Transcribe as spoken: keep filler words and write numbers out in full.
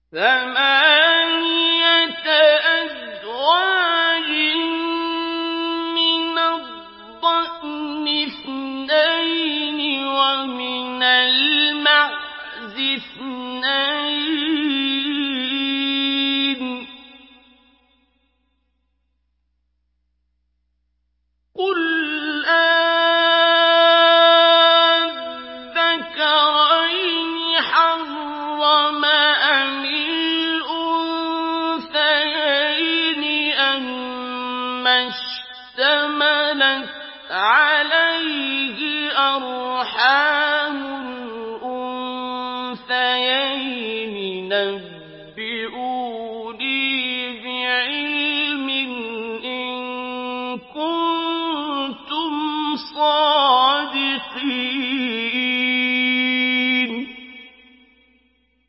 ثَمَانِيَةَ أَزْوَاجٍ مِّنَ الضَّأْنِ اثْنَيْنِ وَمِنَ الْمَعْزِ اثْنَيْنِ ۗ قُلْ آلذَّكَرَيْنِ حَرَّمَ أَمِ الْأُنثَيَيْنِ أَمَّا اشْتَمَلَتْ عَلَيْهِ أَرْحَامُ الْأُنثَيَيْنِ